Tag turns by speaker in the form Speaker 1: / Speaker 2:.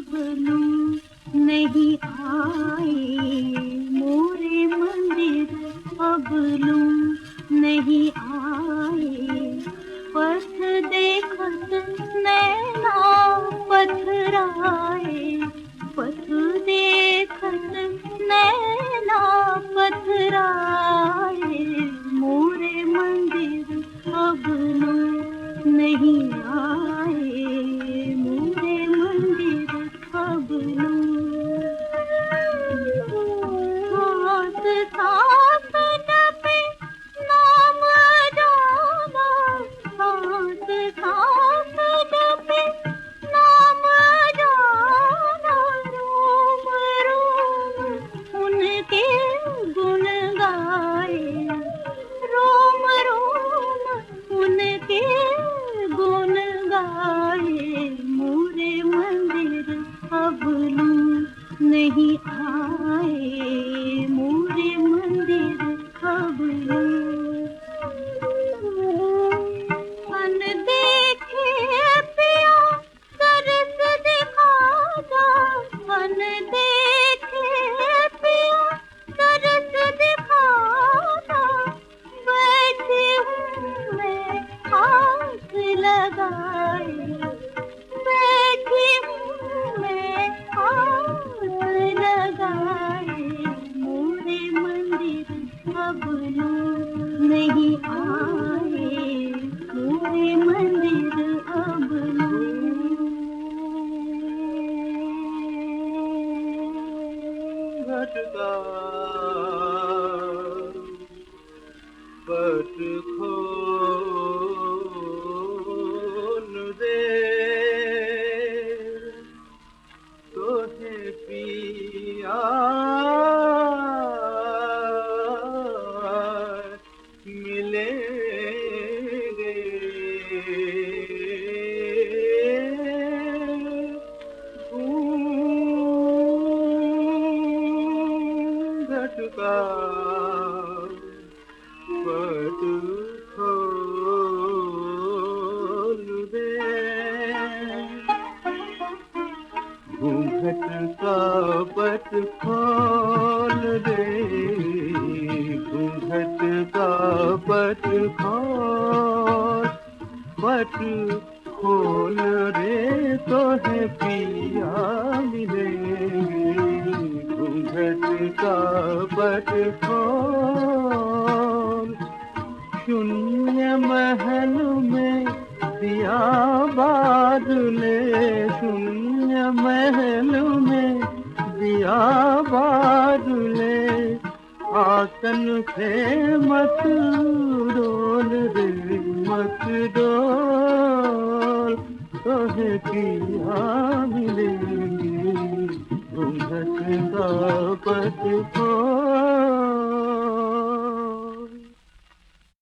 Speaker 1: लूं नहीं आए मोरे मंदिर, अब लूं नहीं आए। पथ देखत नैना पथराए, पथ देखत नैना पथराए। मोरे मंदिर अब लूं नहीं आए, मोरे मंदिर अब लूं। हाथ साथ जपे नाम जाना, हाथ साथ जपे नाम जाना। रोम रोम उनके गुण गाए, रोम रोम उनके गुण गाए। मोरे मंदिर अब लूं नहीं आए, मोरे मंदिर अब लूं। अनदेखे पिया तरस दिखाता, अनदेखे पिया तरस दिखाता। बैठी हूँ मैं हाथ लगाए, बैठी हूँ मैं हाथ लगाए। मोरे मंदिर अब लूं नहीं आए, मोरे मंदिर अब लूं।
Speaker 2: भटका पट खोल दे, तोहे पिया मिलेंगे। घटका पट खोल दे, घूंघट का पट खोल दे, घूंघट का पट खोल, पट खोल रे तो है पिया मिलेंगे। घूंघट का पट खोल, शून्य महल में दिया बादले, शून्य महल में दिया बादले। आसन से मत डोल रे, मत डोल, तोहे पिया मिलेंगे। घूंघट का पट खोल।